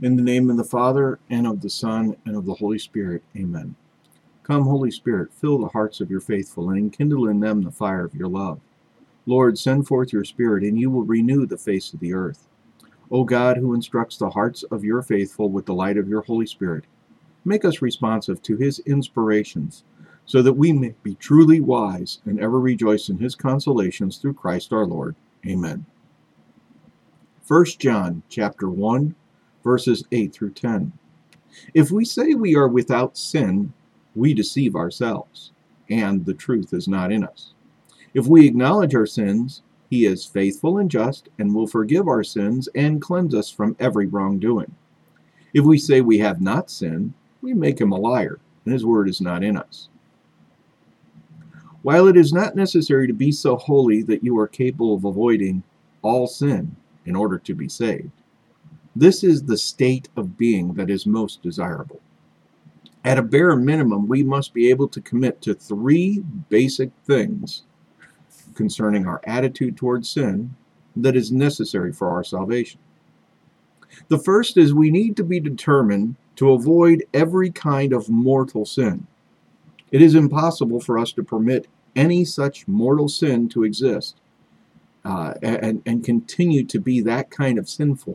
In the name of the Father, and of the Son, and of the Holy Spirit. Amen. Come, Holy Spirit, fill the hearts of your faithful, and enkindle in them the fire of your love. Lord, send forth your Spirit, and you will renew the face of the earth. O God, who instructs the hearts of your faithful with the light of your Holy Spirit, make us responsive to his inspirations, so that we may be truly wise and ever rejoice in his consolations through Christ our Lord. Amen. 1 John chapter 1, verses 8 through 10. If we say we are without sin, we deceive ourselves, and the truth is not in us. If we acknowledge our sins, he is faithful and just, and will forgive our sins and cleanse us from every wrongdoing. If we say we have not sinned, we make him a liar, and his word is not in us. While it is not necessary to be so holy that you are capable of avoiding all sin in order to be saved, this is the state of being that is most desirable. At a bare minimum, we must be able to commit to three basic things concerning our attitude towards sin that is necessary for our salvation. The first is we need to be determined to avoid every kind of mortal sin. It is impossible for us to permit any such mortal sin to exist and continue to be that kind of sinful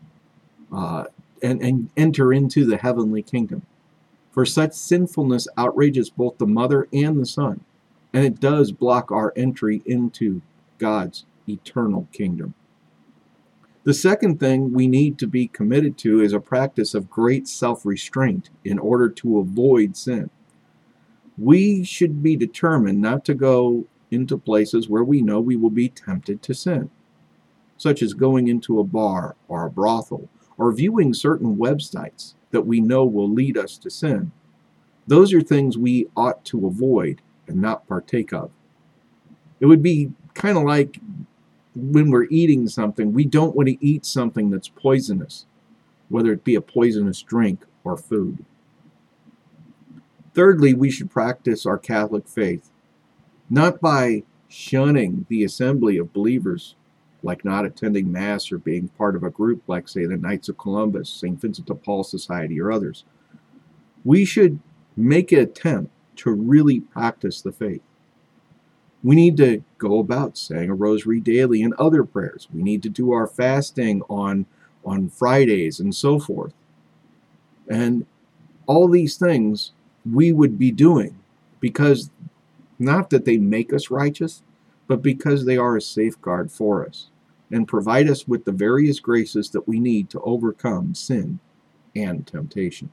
and enter into the heavenly kingdom. For such sinfulness outrages both the Mother and the Son, and it does block our entry into God's eternal kingdom. The second thing we need to be committed to is a practice of great self-restraint in order to avoid sin. We should be determined not to go into places where we know we will be tempted to sin, such as going into a bar or a brothel, or viewing certain websites that we know will lead us to sin. Those are things we ought to avoid and not partake of. It would be kind of like when we're eating something, we don't want to eat something that's poisonous, whether it be a poisonous drink or food. Thirdly, we should practice our Catholic faith, not by shunning the assembly of believers, like not attending Mass or being part of a group like, say, the Knights of Columbus, St. Vincent de Paul Society, or others. We should make an attempt to really practice the faith. We need to go about saying a rosary daily and other prayers. We need to do our fasting on Fridays and so forth. And all these things we would be doing because not that they make us righteous, but because they are a safeguard for us and provide us with the various graces that we need to overcome sin and temptation.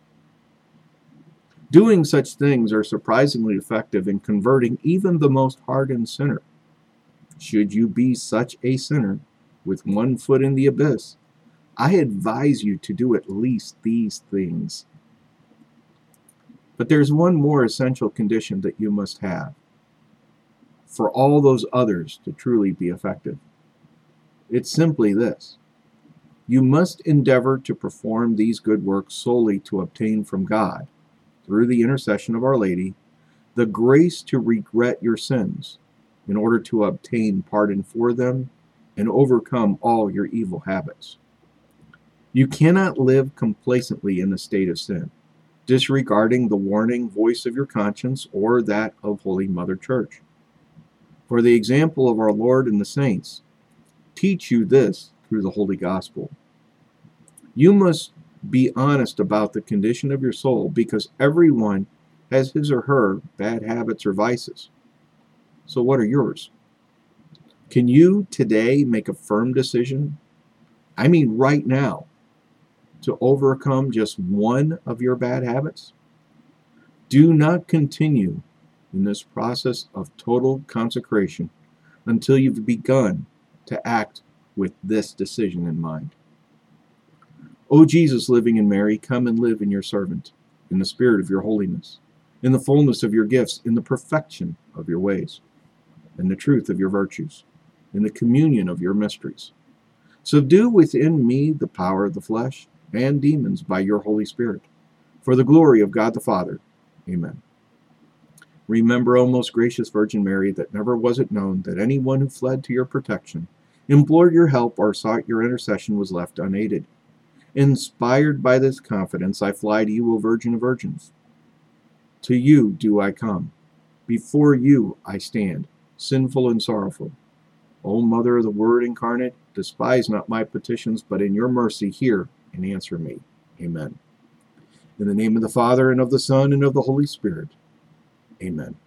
Doing such things are surprisingly effective in converting even the most hardened sinner. Should you be such a sinner with one foot in the abyss, I advise you to do at least these things. But there's one more essential condition that you must have for all those others to truly be effective. It's simply this: you must endeavor to perform these good works solely to obtain from God, through the intercession of Our Lady, the grace to regret your sins in order to obtain pardon for them and overcome all your evil habits. You cannot live complacently in the state of sin, disregarding the warning voice of your conscience or that of Holy Mother Church. For the example of our Lord and the saints teach you this through the Holy Gospel. You must be honest about the condition of your soul, because everyone has his or her bad habits or vices. So what are yours? Can you today make a firm decision, I mean right now, to overcome just one of your bad habits? Do not continue in this process of total consecration until you've begun to act with this decision in mind. O Jesus, living in Mary, come and live in your servant, in the spirit of your holiness, in the fullness of your gifts, in the perfection of your ways, in the truth of your virtues, in the communion of your mysteries. Subdue within me the power of the flesh and demons by your Holy Spirit, for the glory of God the Father. Amen. Remember, O most gracious Virgin Mary, that never was it known that anyone who fled to your protection, implored your help, or sought your intercession was left unaided. Inspired by this confidence, I fly to you, O Virgin of Virgins. To you do I come. Before you I stand, sinful and sorrowful. O Mother of the Word incarnate, despise not my petitions, but in your mercy hear and answer me. Amen. In the name of the Father, and of the Son, and of the Holy Spirit. Amen.